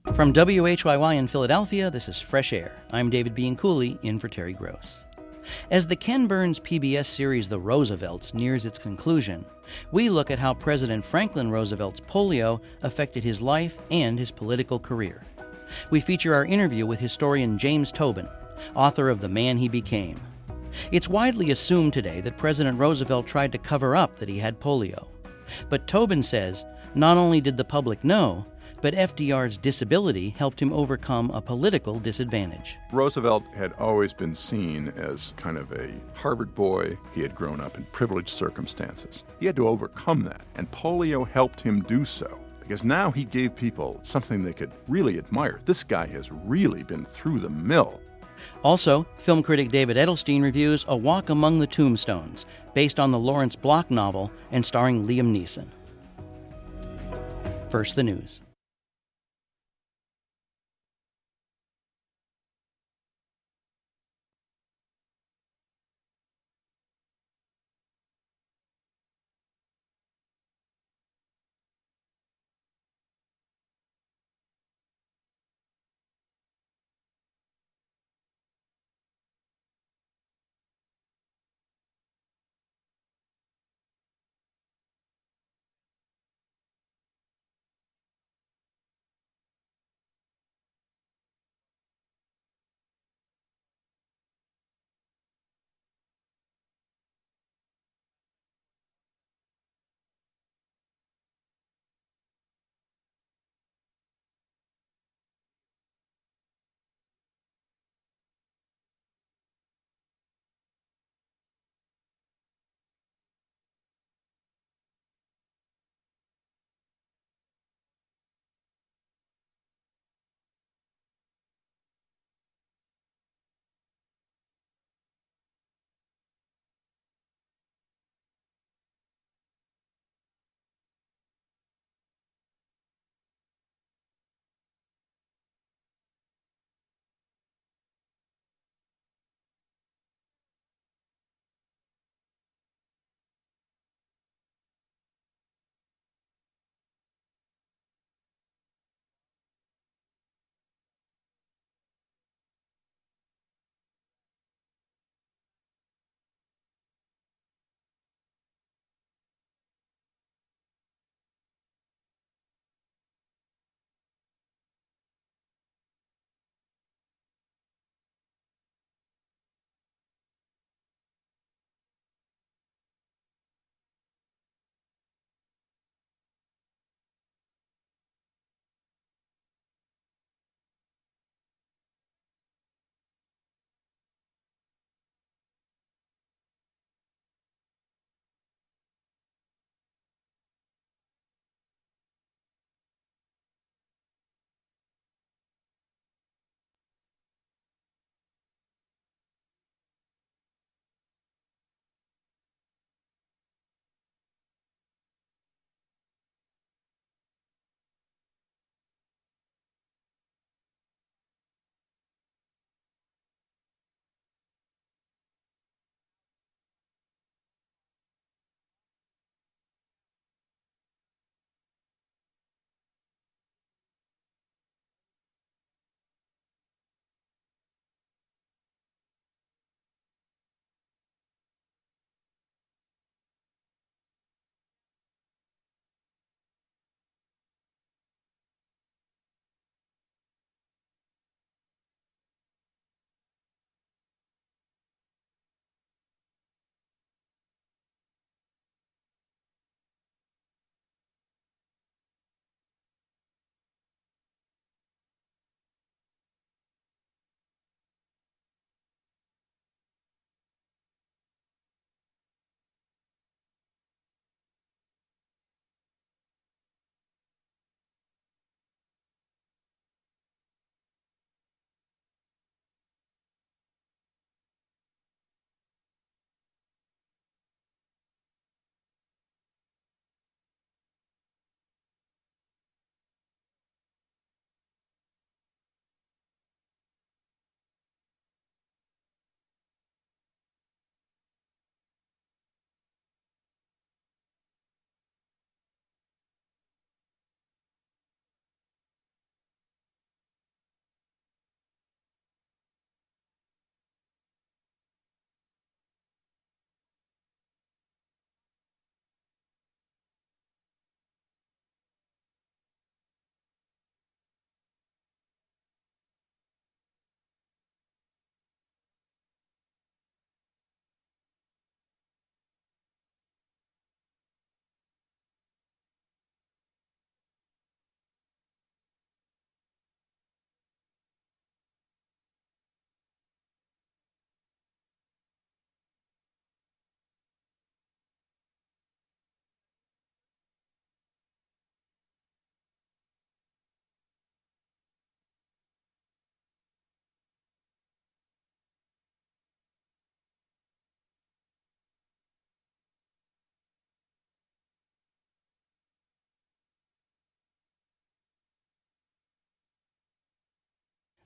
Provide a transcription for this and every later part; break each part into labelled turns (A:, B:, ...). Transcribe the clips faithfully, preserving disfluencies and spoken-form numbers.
A: From W H Y Y in Philadelphia, this is Fresh Air. I'm David Bianculli, in for Terry Gross. As the Ken Burns P B S series The Roosevelts nears its conclusion, we look at how President Franklin Roosevelt's polio affected his life and his political career. We feature our interview with historian James Tobin, author of The Man He Became. It's widely assumed today that President Roosevelt tried to cover up that he had polio. But Tobin says not only did the public know, but F D R's disability helped him overcome a political disadvantage.
B: Roosevelt had always been seen as kind of a Harvard boy. He had grown up in privileged circumstances. He had to overcome that, and polio helped him do so, because now he gave people something they could really admire. This guy has really been through the mill.
A: Also, film critic David Edelstein reviews A Walk Among the Tombstones, based on the Lawrence Block novel and starring Liam Neeson. First, the news.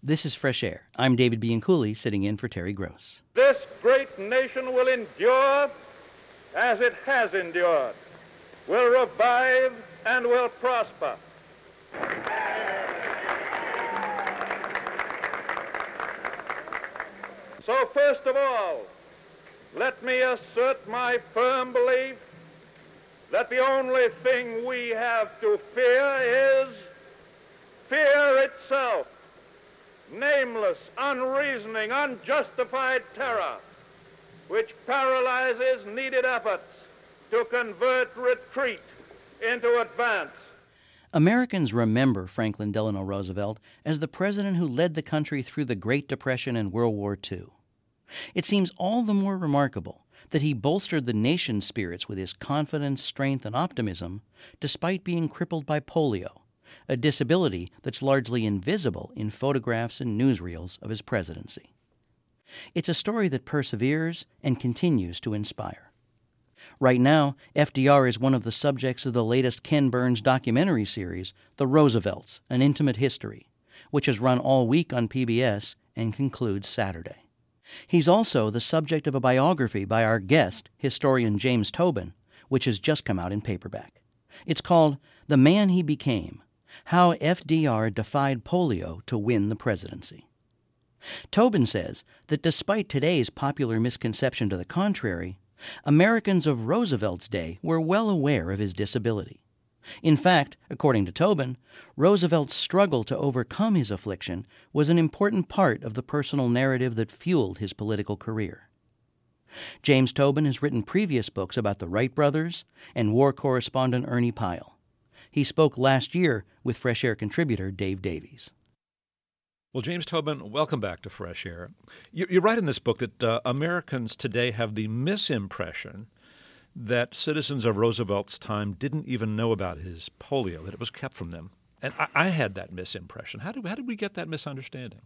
A: This is Fresh Air. I'm David Bianculli, sitting in for Terry Gross.
C: This great nation will endure as it has endured, will revive and will prosper. So first of all, let me assert my firm belief that the only thing we have to fear is fear itself. Nameless, unreasoning, unjustified terror, which paralyzes needed efforts to convert retreat into advance.
A: Americans remember Franklin Delano Roosevelt as the president who led the country through the Great Depression and World War Two. It seems all the more remarkable that he bolstered the nation's spirits with his confidence, strength, and optimism despite being crippled by polio, a disability that's largely invisible in photographs and newsreels of his presidency. It's a story that perseveres and continues to inspire. Right now, F D R is one of the subjects of the latest Ken Burns documentary series, The Roosevelts, An Intimate History, which has run all week on P B S and concludes Saturday. He's also the subject of a biography by our guest, historian James Tobin, which has just come out in paperback. It's called The Man He Became: How F D R Defied Polio to Win the Presidency. Tobin says that despite today's popular misconception to the contrary, Americans of Roosevelt's day were well aware of his disability. In fact, according to Tobin, Roosevelt's struggle to overcome his affliction was an important part of the personal narrative that fueled his political career. James Tobin has written previous books about the Wright brothers and war correspondent Ernie Pyle. He spoke last year with Fresh Air contributor Dave Davies.
D: Well, James Tobin, welcome back to Fresh Air. You, you write in this book that uh, Americans today have the misimpression that citizens of Roosevelt's time didn't even know about his polio, that it was kept from them. And I, I had that misimpression. How did, how did we get that misunderstanding?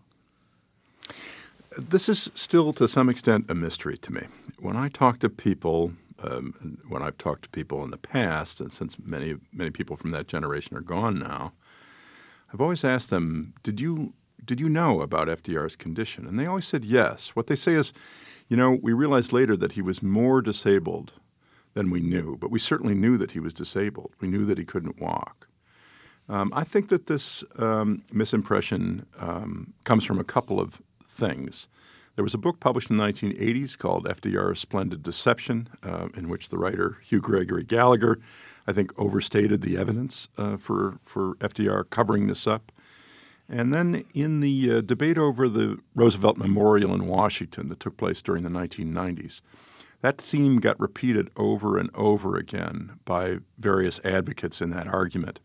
B: This is still, to some extent, a mystery to me. When I talk to people, um, when I've talked to people in the past, and since many, many people from that generation are gone now, I've always asked them, did you did you know about F D R's condition? And they always said yes. What they say is, you know, we realized later that he was more disabled than we knew, but we certainly knew that he was disabled. We knew that he couldn't walk. Um, I think that this um, misimpression um, comes from a couple of things. There was a book published in the nineteen eighties called F D R's Splendid Deception, uh, in which the writer Hugh Gregory Gallagher, I think, overstated the evidence uh, for, for F D R covering this up. And then in the uh, debate over the Roosevelt Memorial in Washington that took place during the nineteen nineties, that theme got repeated over and over again by various advocates in that argument.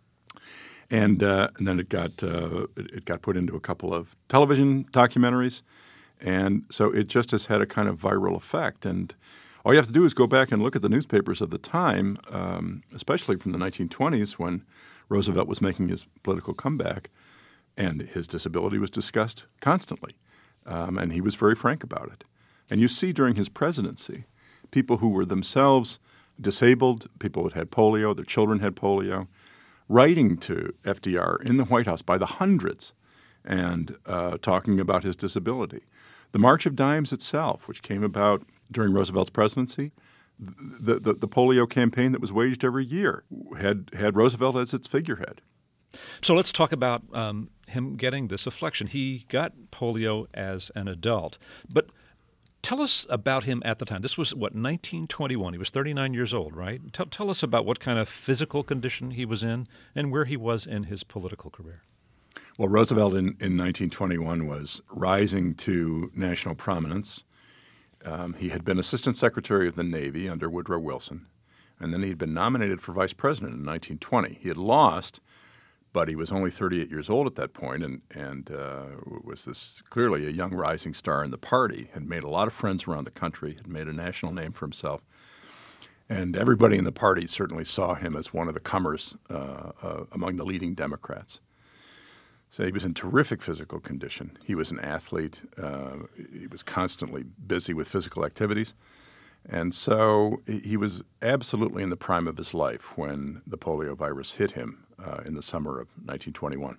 B: And, uh, and then it got uh, it got put into a couple of television documentaries. And so it just has had a kind of viral effect. And all you have to do is go back and look at the newspapers of the time, um, especially from the nineteen twenties when Roosevelt was making his political comeback, and his disability was discussed constantly. Um, and he was very frank about it. And you see during his presidency, people who were themselves disabled, people who had polio, their children had polio, writing to F D R in the White House by the hundreds and uh, talking about his disability. The March of Dimes itself, which came about during Roosevelt's presidency, the, the, the polio campaign that was waged every year had, had Roosevelt as its figurehead.
D: So let's talk about um, him getting this affliction. He got polio as an adult, but tell us about him at the time. This was, what, nineteen twenty-one. He was thirty-nine years old, right? Tell, tell us about what kind of physical condition he was in and where he was in his political career.
B: Well, Roosevelt in, in nineteen twenty-one was rising to national prominence. Um, he had been Assistant Secretary of the Navy under Woodrow Wilson, and then he had been nominated for Vice President in nineteen twenty. He had lost, but he was only thirty-eight years old at that point, and, and uh, was this clearly a young rising star in the party, had made a lot of friends around the country, had made a national name for himself. And everybody in the party certainly saw him as one of the comers uh, uh, among the leading Democrats. So he was in terrific physical condition. He was an athlete. Uh, he was constantly busy with physical activities. And so he was absolutely in the prime of his life when the polio virus hit him uh, in the summer of nineteen twenty-one.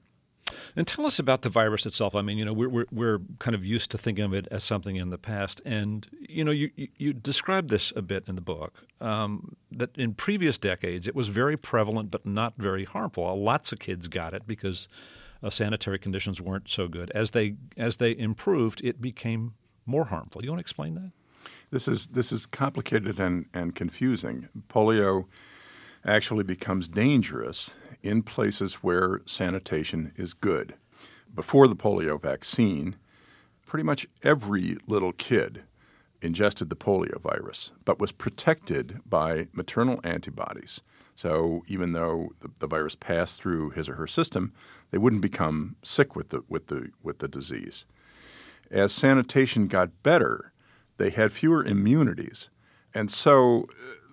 D: And tell us about the virus itself. I mean, you know, we're we're, we're kind of used to thinking of it as something in the past, and you know, you you, you described this a bit in the book um, that in previous decades it was very prevalent but not very harmful. Lots of kids got it because uh, sanitary conditions weren't so good. As they as they improved, it became more harmful. You want to explain that?
B: This is this is complicated and, and confusing. Polio actually becomes dangerous in places where sanitation is good. Before the polio vaccine, pretty much every little kid ingested the polio virus, but was protected by maternal antibodies. So even though the, the virus passed through his or her system, they wouldn't become sick with the with the with the disease. As sanitation got better, they had fewer immunities, and so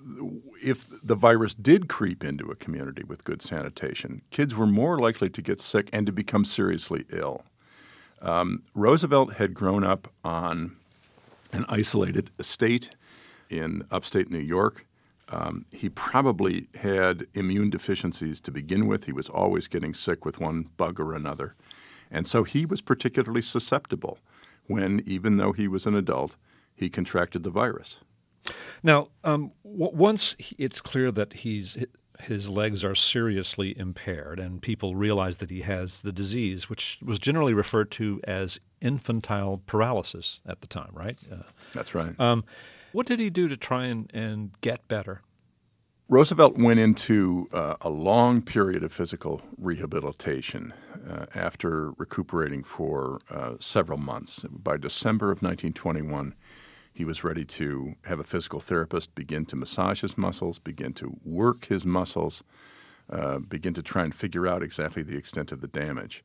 B: if the virus did creep into a community with good sanitation, kids were more likely to get sick and to become seriously ill. Um, Roosevelt had grown up on an isolated estate in upstate New York. Um, he probably had immune deficiencies to begin with. He was always getting sick with one bug or another. And so he was particularly susceptible when, even though he was an adult, he contracted the virus.
D: Now, um, w- once it's clear that he's his legs are seriously impaired and people realize that he has the disease, which was generally referred to as infantile paralysis at the time, right? Uh,
B: That's right.
D: Um, what did he do to try and, and get better?
B: Roosevelt went into uh, a long period of physical rehabilitation uh, after recuperating for uh, several months. By December of nineteen twenty-one, he was ready to have a physical therapist begin to massage his muscles, begin to work his muscles, uh, begin to try and figure out exactly the extent of the damage.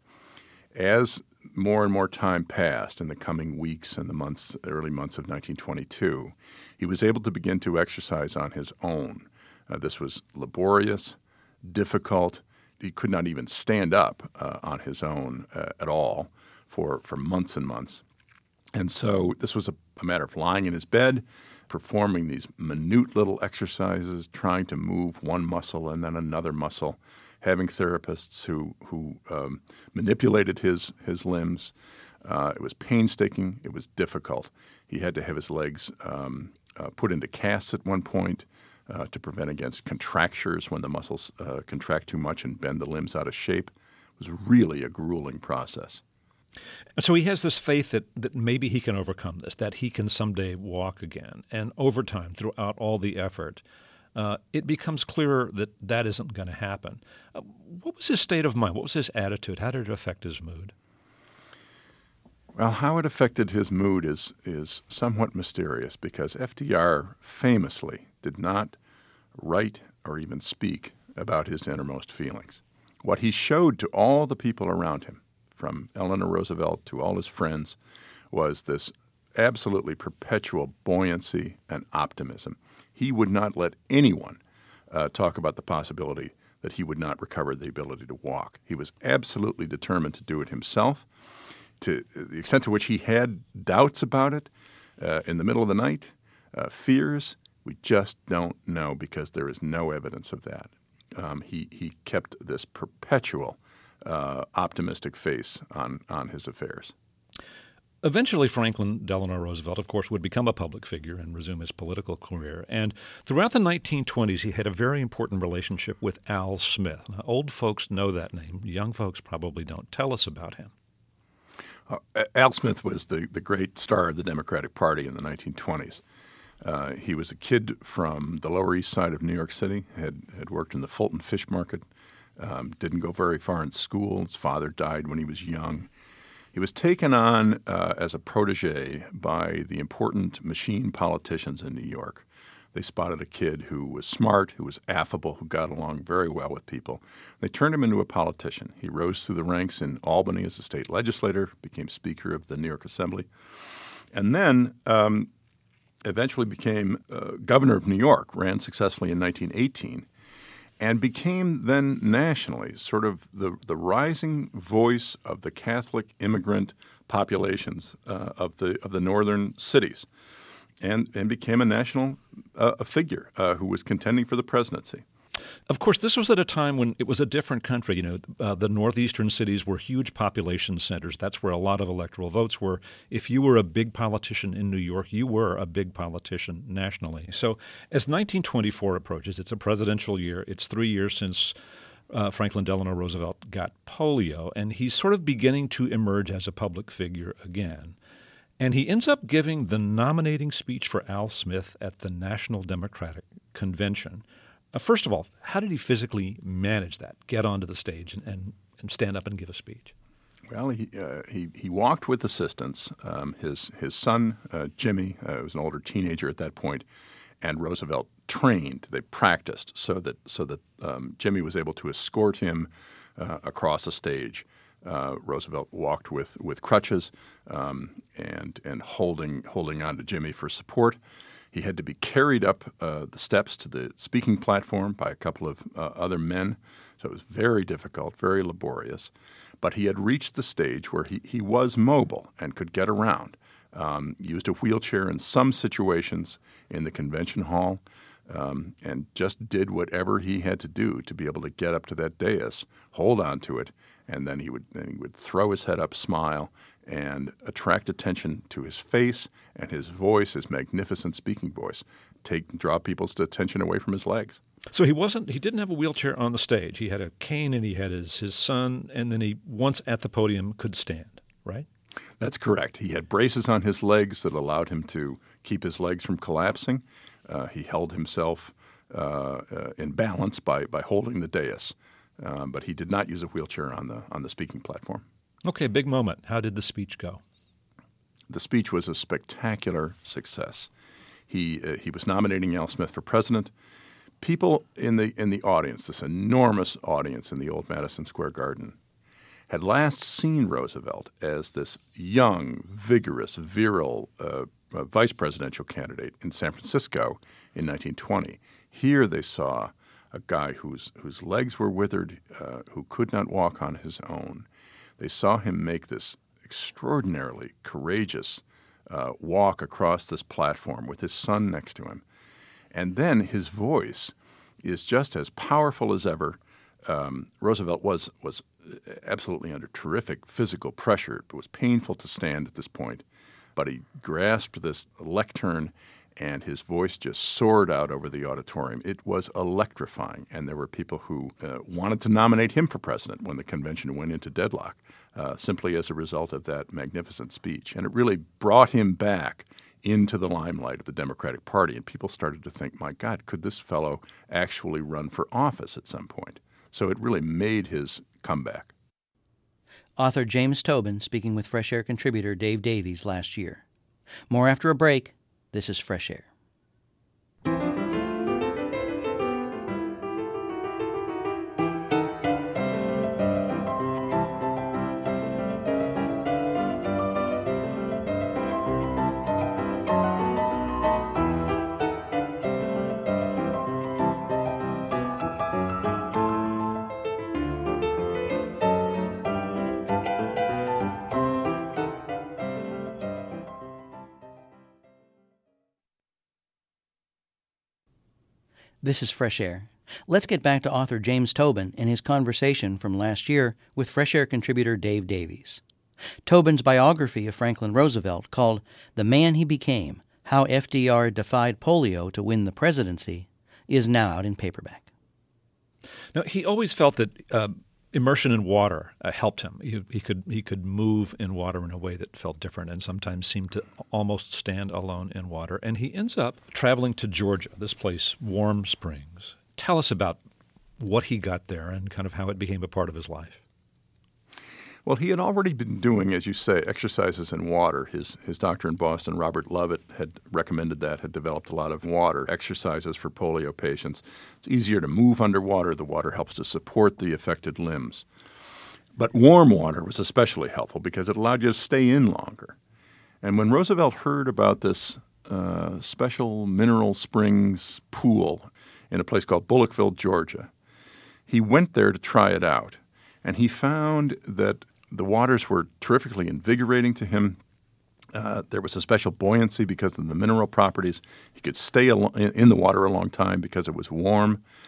B: As more and more time passed in the coming weeks and the months, early months of nineteen twenty-two, he was able to begin to exercise on his own. Uh, this was laborious, difficult. He could not even stand up uh, on his own uh, at all for, for months and months. And so this was a, a matter of lying in his bed, performing these minute little exercises, trying to move one muscle and then another muscle, having therapists who, who um, manipulated his, his limbs. Uh, it was painstaking. It was difficult. He had to have his legs um, uh, put into casts at one point uh, to prevent against contractures when the muscles uh, contract too much and bend the limbs out of shape. It was really a grueling process.
D: So he has this faith that, that maybe he can overcome this, that he can someday walk again. And over time, throughout all the effort, uh, it becomes clearer that that isn't going to happen. Uh, what was his state of mind? What was his attitude? How did it affect his mood?
B: Well, how it affected his mood is is somewhat mysterious because F D R famously did not write or even speak about his innermost feelings. What he showed to all the people around him, from Eleanor Roosevelt to all his friends, was this absolutely perpetual buoyancy and optimism. He would not let anyone uh, talk about the possibility that he would not recover the ability to walk. He was absolutely determined to do it himself. To the extent to which he had doubts about it uh, in the middle of the night, uh, fears, we just don't know because there is no evidence of that. Um, he, he kept this perpetual Uh, optimistic face on, on his affairs.
D: Eventually, Franklin Delano Roosevelt, of course, would become a public figure and resume his political career. And throughout the nineteen twenties, he had a very important relationship with Al Smith. Now, old folks know that name. Young folks probably don't. Tell us about him.
B: Uh, Al Smith was the, the great star of the Democratic Party in the nineteen twenties. Uh, he was a kid from the Lower East Side of New York City, had, had worked in the Fulton Fish Market, Um, didn't go very far in school. His father died when he was young. He was taken on uh, as a protege by the important machine politicians in New York. They spotted a kid who was smart, who was affable, who got along very well with people. They turned him into a politician. He rose through the ranks in Albany as a state legislator, became Speaker of the New York Assembly, and then um, eventually became uh, governor of New York, ran successfully in nineteen eighteen. And became then nationally sort of the, the rising voice of the Catholic immigrant populations uh, of the of the northern cities, and and became a national uh, a figure uh, who was contending for the presidency.
D: Of course, this was at a time when it was a different country. You know, uh, the northeastern cities were huge population centers. That's where a lot of electoral votes were. If you were a big politician in New York, you were a big politician nationally. So as nineteen twenty-four approaches, it's a presidential year. It's three years since uh, Franklin Delano Roosevelt got polio, and he's sort of beginning to emerge as a public figure again. And he ends up giving the nominating speech for Al Smith at the National Democratic Convention. Uh, first of all, how did he physically manage that, get onto the stage and, and, and stand up and give a speech?
B: Well, he uh, he, he walked with assistants. Um, his his son, uh, Jimmy, uh, was an older teenager at that point, and Roosevelt trained. They practiced so that so that um, Jimmy was able to escort him uh, across a stage. Uh, Roosevelt walked with with crutches um, and and holding holding on to Jimmy for support. He had to be carried up uh, the steps to the speaking platform by a couple of uh, other men, so it was very difficult, very laborious. But he had reached the stage where he, he was mobile and could get around, um, used a wheelchair in some situations in the convention hall, um, and just did whatever he had to do to be able to get up to that dais, hold on to it, and then he would then he would throw his head up, smile, and attract attention to his face and his voice, his magnificent speaking voice, take draw people's attention away from his legs.
D: So he wasn't he didn't have a wheelchair on the stage. He had a cane and he had his, his son, and then he, once at the podium, could stand, right?
B: That's correct. He had braces on his legs that allowed him to keep his legs from collapsing. Uh, he held himself uh, uh, in balance by, by holding the dais, uh, but he did not use a wheelchair on the on the speaking platform.
D: Okay, big moment. How did the speech go?
B: The speech was a spectacular success. He uh, he was nominating Al Smith for president. People in the in the audience, this enormous audience in the old Madison Square Garden, had last seen Roosevelt as this young, vigorous, virile uh, uh, vice presidential candidate in San Francisco in nineteen twenty. Here they saw a guy whose whose legs were withered, uh, who could not walk on his own. They saw him make this extraordinarily courageous uh, walk across this platform with his son next to him. And then his voice is just as powerful as ever. Um, Roosevelt was was absolutely under terrific physical pressure. It was painful to stand at this point, but he grasped this lectern and his voice just soared out over the auditorium. It was electrifying, and there were people who uh, wanted to nominate him for president when the convention went into deadlock, uh, simply as a result of that magnificent speech. And it really brought him back into the limelight of the Democratic Party, and people started to think, my God, could this fellow actually run for office at some point? So it really made his comeback.
A: Author James Tobin speaking with Fresh Air contributor Dave Davies last year. More after a break. This is Fresh Air. This is Fresh Air. Let's get back to author James Tobin and his conversation from last year with Fresh Air contributor Dave Davies. Tobin's biography of Franklin Roosevelt, called The Man He Became, How F D R Defied Polio to Win the Presidency, is now out in paperback.
D: Now, he always felt that uh, immersion in water uh, helped him. He, he could he could move in water in a way that felt different and sometimes seemed to almost stand alone in water. And he ends up traveling to Georgia, this place, Warm Springs. Tell us about what he got there and kind of how it became a part of his life.
B: Well, he had already been doing, as you say, exercises in water. His his doctor in Boston, Robert Lovett, had recommended that, had developed a lot of water exercises for polio patients. It's easier to move underwater. The water helps to support the affected limbs. But warm water was especially helpful because it allowed you to stay in longer. And when Roosevelt heard about this uh, special mineral springs pool in a place called Bullockville, Georgia, he went there to try it out. And he found that the waters were terrifically invigorating to him. Uh, there was a special buoyancy because of the mineral properties. He could stay al- in the water a long time because it was warm.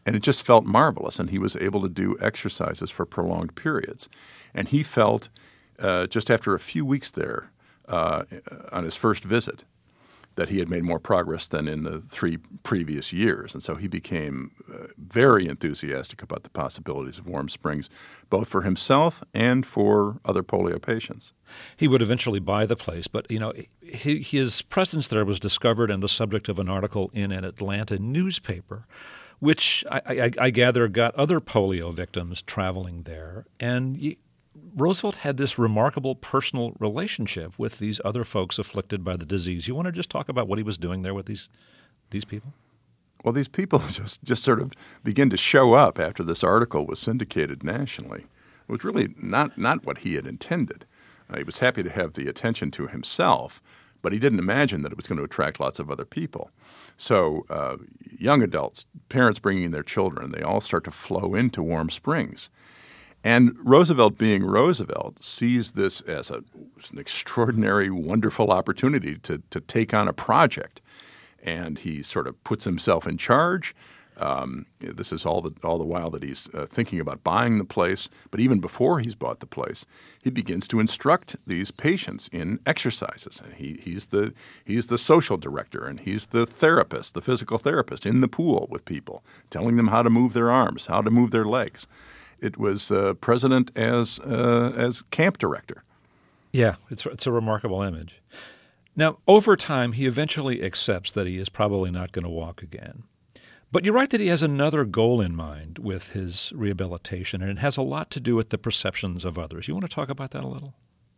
B: And it just felt marvelous, and he was able to do exercises for prolonged periods. And he felt, uh, just after a few weeks there, uh, on his first visit, that he had made more progress than in the three previous years. And so he became uh, very enthusiastic about the possibilities of Warm Springs, both for himself and for other polio patients.
D: He would eventually buy the place, but you know, he, his presence there was discovered and the subject of an article in an Atlanta newspaper, which I, I, I gather got other polio victims traveling there. And he, Roosevelt had this remarkable personal relationship with these other folks afflicted by the disease. You want to just talk about what he was doing there with these these people?
B: Well, these people just, just sort of begin to show up after this article was syndicated nationally. It was really not, not what he had intended. Uh, he was happy to have the attention to himself, but he didn't imagine that it was going to attract lots of other people. So uh, young adults, parents bringing their children, they all start to flow into Warm Springs. And Roosevelt, being Roosevelt, sees this as a, an extraordinary, wonderful opportunity to, to take on a project. And he sort of puts himself in charge. Um, this is all the, all the while that he's uh, thinking about buying the place. But even before he's bought the place, he begins to instruct these patients in exercises. And he, he's, the, he's the social director, and he's the therapist, the physical therapist in the pool with people, telling them how to move their arms, how to move their legs. It was uh, president as uh, as camp director.
D: Yeah, it's it's a remarkable image. Now, over time, he eventually accepts that he is probably not going to walk again. But you're right that he has another goal in mind with his rehabilitation, and it has a lot to do with the perceptions of others. You want to talk about that a little?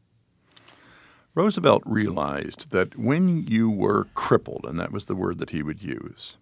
B: Roosevelt realized that when you were crippled, and that was the word that he would use,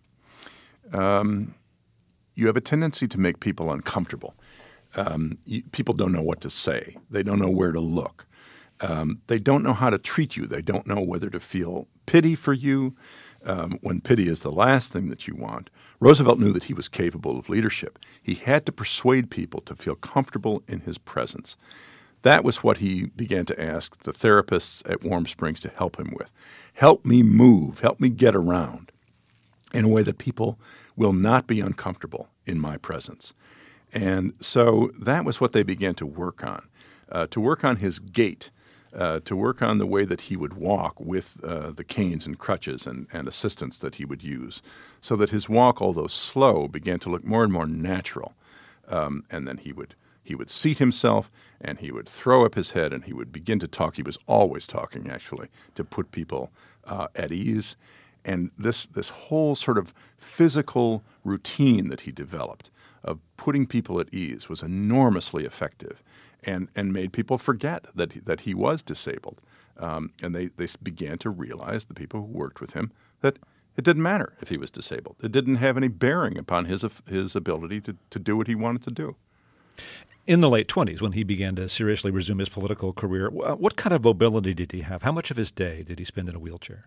B: um, you have a tendency to make people uncomfortable. Um, you, people don't know what to say. They don't know where to look. Um, they don't know how to treat you. They don't know whether to feel pity for you um, when pity is the last thing that you want. Roosevelt knew that he was capable of leadership. He had to persuade people to feel comfortable in his presence. That was what he began to ask the therapists at Warm Springs to help him with. Help me move. Help me get around in a way that people will not be uncomfortable in my presence. And so that was what they began to work on, uh, to work on his gait, uh, to work on the way that he would walk with uh, the canes and crutches and, and assistance that he would use, so that his walk, although slow, began to look more and more natural. Um, and then he would he would seat himself, and he would throw up his head, and he would begin to talk. He was always talking, actually, to put people uh, at ease. And this this whole sort of physical routine that he developed of putting people at ease was enormously effective, and, and made people forget that he, that he was disabled. Um, and they, they began to realize, the people who worked with him, that it didn't matter if he was disabled. It didn't have any bearing upon his his ability to, to do what he wanted to do.
D: In the late twenties, when he began to seriously resume his political career, what kind of mobility did he have? How much of his day did he spend in a wheelchair?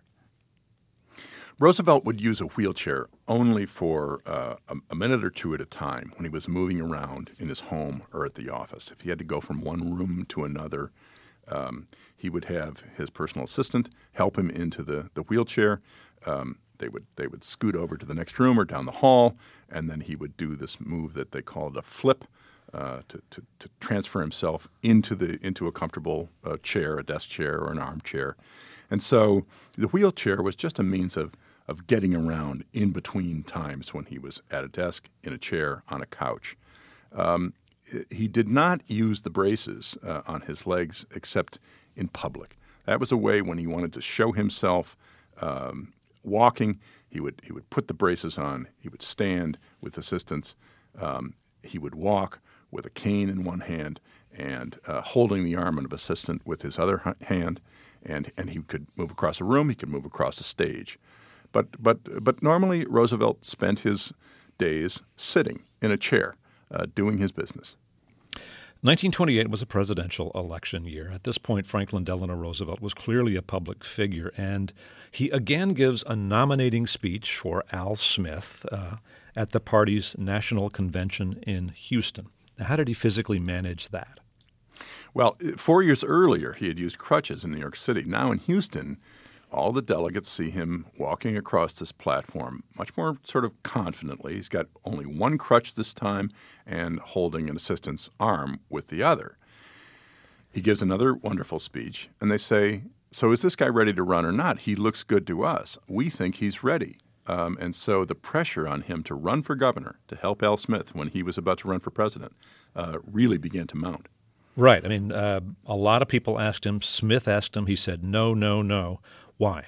B: Roosevelt would use a wheelchair only for uh, a, a minute or two at a time when he was moving around in his home or at the office. If he had to go from one room to another, um, he would have his personal assistant help him into the, the wheelchair. Um, they would they would scoot over to the next room or down the hall, and then he would do this move that they called a flip uh, to, to, to transfer himself into the into a comfortable uh, chair, a desk chair or an armchair. And so the wheelchair was just a means of of getting around in between times when he was at a desk, in a chair, on a couch. Um, he did not use the braces uh, on his legs except in public. That was a way when he wanted to show himself um, walking. He would he would put the braces on. He would stand with assistance. Um, he would walk with a cane in one hand and uh, holding the arm of an assistant with his other hand. And, and he could move across a room. He could move across a stage. But but but normally Roosevelt spent his days sitting in a chair, uh, doing his business.
D: nineteen twenty-eight was a presidential election year. At this point, Franklin Delano Roosevelt was clearly a public figure, and he again gives a nominating speech for Al Smith uh, at the party's national convention in Houston. Now, how did he physically manage that?
B: Well, four years earlier, he had used crutches in New York City. Now in Houston, All the delegates see him walking across this platform much more sort of confidently. He's got only one crutch this time and holding an assistant's arm with the other. He gives another wonderful speech, and they say, so is this guy ready to run or not? He looks good to us. We think he's ready. Um, and so the pressure on him to run for governor, to help Al Smith when he was about to run for president, uh, really began to mount.
D: Right. I mean, uh, a lot of people asked him. Smith asked him. He said, no, no, no. Why?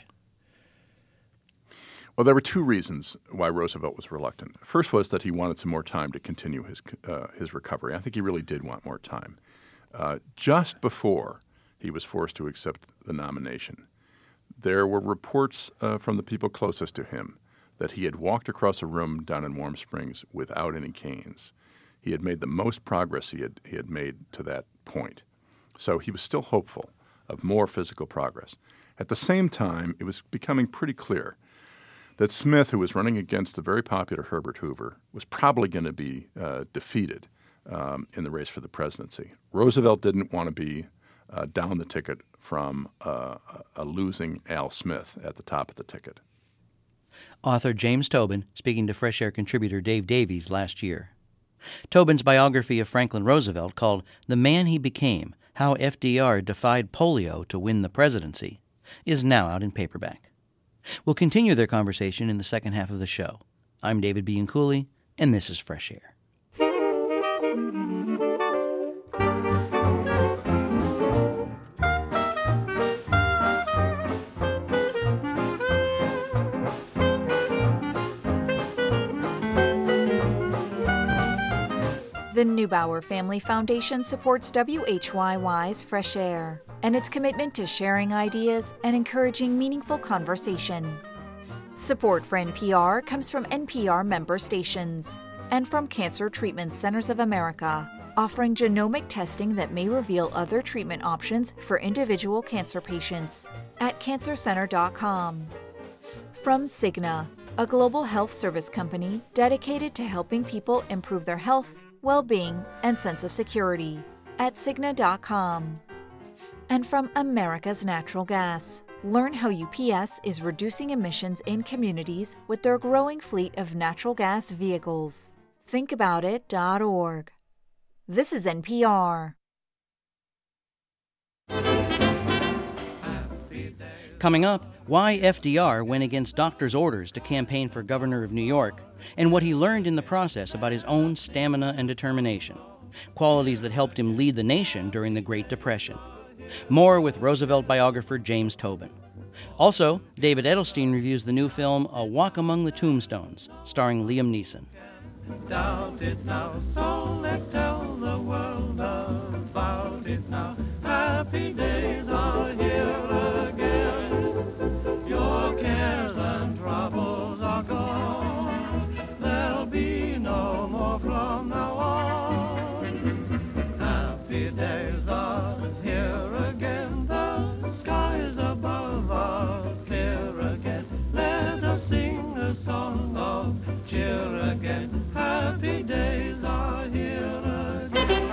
B: Well, there were two reasons why Roosevelt was reluctant. First was that he wanted some more time to continue his uh, his recovery. I think he really did want more time. Uh, just before he was forced to accept the nomination, there were reports uh, from the people closest to him that he had walked across a room down in Warm Springs without any canes. He had made the most progress he had he had made to that point. So he was still hopeful of more physical progress. At the same time, it was becoming pretty clear that Smith, who was running against the very popular Herbert Hoover, was probably going to be uh, defeated um, in the race for the presidency. Roosevelt didn't want to be uh, down the ticket from uh, a losing Al Smith at the top of the ticket.
A: Author James Tobin speaking to Fresh Air contributor Dave Davies last year. Tobin's biography of Franklin Roosevelt, called The Man He Became, How F D R Defied Polio to Win the Presidency, is now out in paperback. We'll continue their conversation in the second half of the show. I'm David Bianculli, and this is Fresh Air.
E: The Neubauer Family Foundation supports W H Y Y's Fresh Air and its commitment to sharing ideas and encouraging meaningful conversation. Support for N P R comes from N P R member stations and from Cancer Treatment Centers of America, offering genomic testing that may reveal other treatment options for individual cancer patients at cancer center dot com. From Cigna, a global health service company dedicated to helping people improve their health, well-being, and sense of security at Cigna dot com. And from America's Natural Gas. Learn how U P S is reducing emissions in communities with their growing fleet of natural gas vehicles. think about it dot org. This is N P R.
A: Coming up, why F D R went against doctors' orders to campaign for governor of New York, and what he learned in the process about his own stamina and determination, qualities that helped him lead the nation during the Great Depression. More with Roosevelt biographer James Tobin. Also, David Edelstein reviews the new film A Walk Among the Tombstones, starring Liam Neeson.
F: Doubt it now, so let's tell the world about it now. Happy days are here again. Your cares and troubles are gone. There'll be no more from now on. Happy days are here again. The skies above are clear again. Let us sing a song of cheer again. Happy days are here again.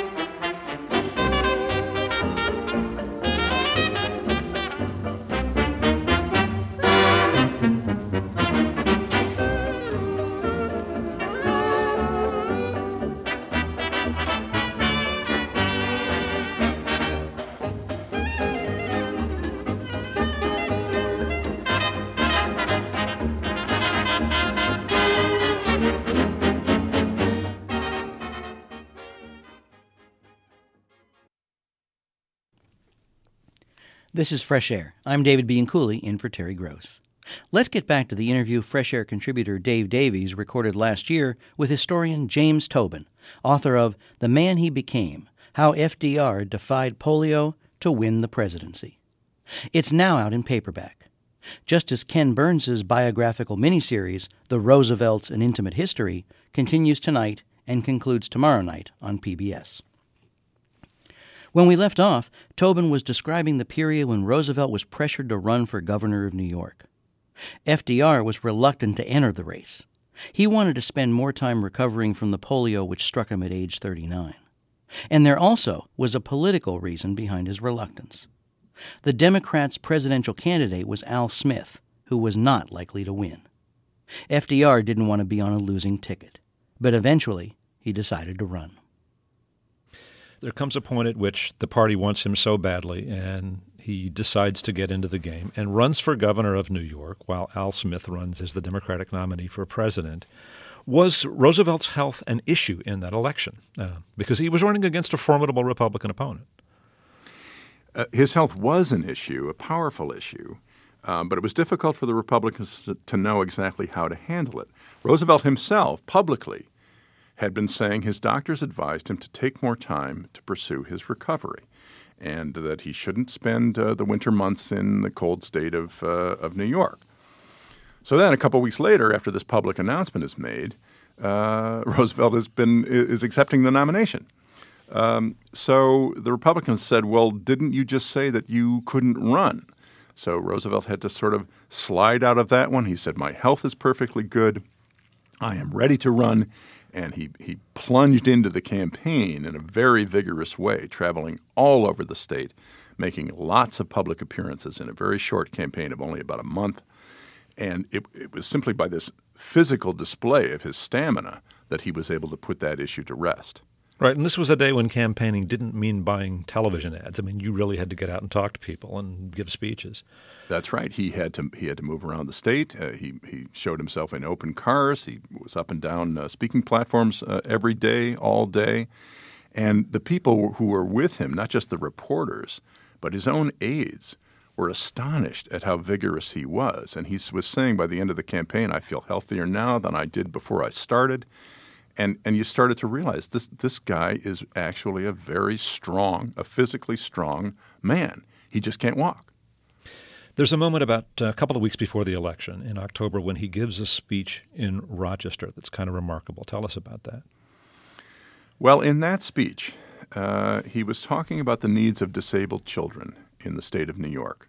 A: This is Fresh Air. I'm David Bianculli, in for Terry Gross. Let's get back to the interview Fresh Air contributor Dave Davies recorded last year with historian James Tobin, author of The Man He Became, How F D R Defied Polio to Win the Presidency. It's now out in paperback. Just as Ken Burns' biographical miniseries, The Roosevelts: An Intimate History, continues tonight and concludes tomorrow night on P B S. When we left off, Tobin was describing the period when Roosevelt was pressured to run for governor of New York. F D R was reluctant to enter the race. He wanted to spend more time recovering from the polio which struck him at age thirty-nine. And there also was a political reason behind his reluctance. The Democrats' presidential candidate was Al Smith, who was not likely to win. F D R didn't want to be on a losing ticket, but eventually he decided to run.
D: There comes a point at which the party wants him so badly, and he decides to get into the game and runs for governor of New York while Al Smith runs as the Democratic nominee for president. Was Roosevelt's health an issue in that election? Uh, because he was running against a formidable Republican opponent.
B: Uh, his health was an issue, a powerful issue, um, but it was difficult for the Republicans to, to know exactly how to handle it. Roosevelt himself, publicly, had been saying his doctors advised him to take more time to pursue his recovery and that he shouldn't spend uh, the winter months in the cold state of, uh, of New York. So then a couple weeks later, after this public announcement is made, uh, Roosevelt has been is accepting the nomination. Um, so the Republicans said, well, didn't you just say that you couldn't run? So Roosevelt had to sort of slide out of that one. He said, my health is perfectly good. I am ready to run. And he, he plunged into the campaign in a very vigorous way, traveling all over the state, making lots of public appearances in a very short campaign of only about a month. And it, it was simply by this physical display of his stamina that he was able to put that issue to rest.
D: Right, and this was a day when campaigning didn't mean buying television ads. I mean, you really had to get out and talk to people and give speeches.
B: That's right. He had to he had to move around the state. Uh, he he showed himself in open cars. He was up and down uh, speaking platforms uh, every day, all day. And the people who were with him, not just the reporters, but his own aides, were astonished at how vigorous he was. And he was saying by the end of the campaign, I feel healthier now than I did before I started. And and you started to realize this this guy is actually a very strong, a physically strong man. He just can't walk.
D: There's a moment about a couple of weeks before the election in October when he gives a speech in Rochester that's kind of remarkable. Tell us about that.
B: Well, in that speech, uh, he was talking about the needs of disabled children in the state of New York.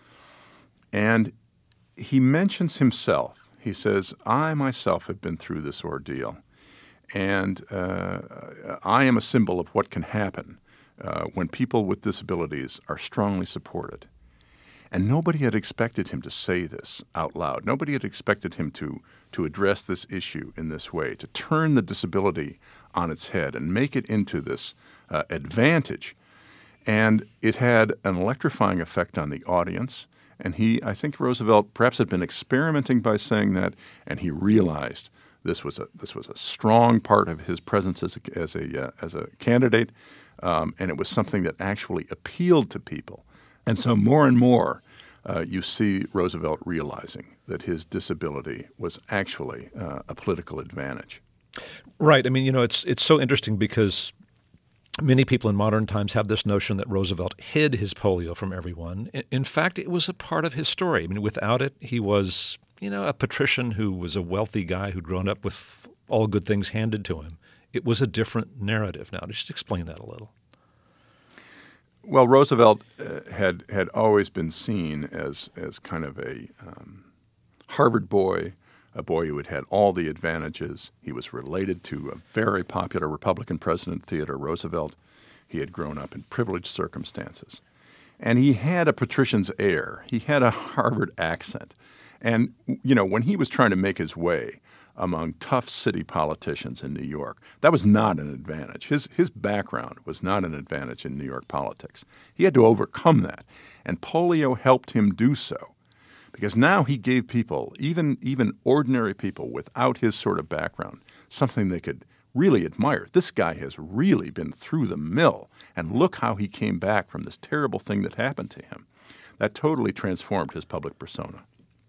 B: And he mentions himself. He says, I myself have been through this ordeal. And uh, I am a symbol of what can happen uh, when people with disabilities are strongly supported. And nobody had expected him to say this out loud. Nobody had expected him to, to address this issue in this way, to turn the disability on its head and make it into this uh, advantage. And it had an electrifying effect on the audience. And he, I think Roosevelt perhaps had been experimenting by saying that, and he realized This was a this was a strong part of his presence as a as a uh, as a candidate, um, and it was something that actually appealed to people. And so more and more, uh, you see Roosevelt realizing that his disability was actually uh, a political advantage.
D: Right. I mean, you know, it's it's so interesting because many people in modern times have this notion that Roosevelt hid his polio from everyone. In, in fact, it was a part of his story. I mean, without it, he was, you know, a patrician who was a wealthy guy who'd grown up with all good things handed to him. It was a different narrative. Now, just explain that a little.
B: Well, Roosevelt uh, had had always been seen as as kind of a um, Harvard boy, a boy who had had all the advantages. He was related to a very popular Republican president, Theodore Roosevelt. He had grown up in privileged circumstances. And he had a patrician's air. He had a Harvard accent. And, you know, when he was trying to make his way among tough city politicians in New York, that was not an advantage. His his background was not an advantage in New York politics. He had to overcome that. And polio helped him do so. Because now he gave people, even even ordinary people without his sort of background, something they could really admire. This guy has really been through the mill, and look how he came back from this terrible thing that happened to him. That totally transformed his public persona.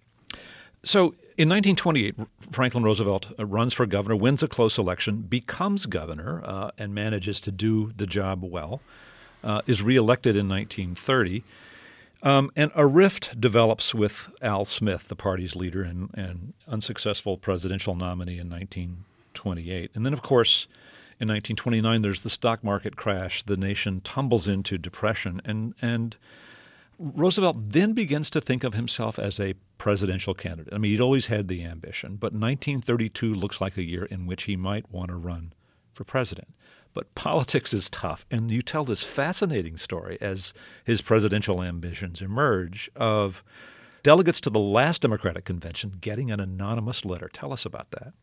D: So in nineteen twenty-eight, Franklin Roosevelt runs for governor, wins a close election, becomes governor, uh, and manages to do the job well, uh, is reelected in nineteen thirty. Um, and a rift develops with Al Smith, the party's leader and, and unsuccessful presidential nominee in nineteen twenty-eight. And then, of course, in nineteen twenty-nine, there's the stock market crash. The nation tumbles into depression. And, and Roosevelt then begins to think of himself as a presidential candidate. I mean, he'd always had the ambition, but nineteen thirty-two looks like a year in which he might want to run for president. But politics is tough, and you tell this fascinating story as his presidential ambitions emerge of delegates to the last Democratic convention getting an anonymous letter. Tell us about that.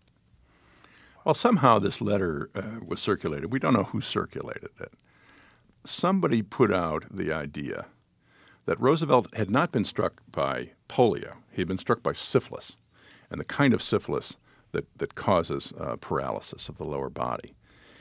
B: Well, somehow this letter uh, was circulated. We don't know who circulated it. Somebody put out the idea that Roosevelt had not been struck by polio. He had been struck by syphilis, and the kind of syphilis that, that causes uh, paralysis of the lower body.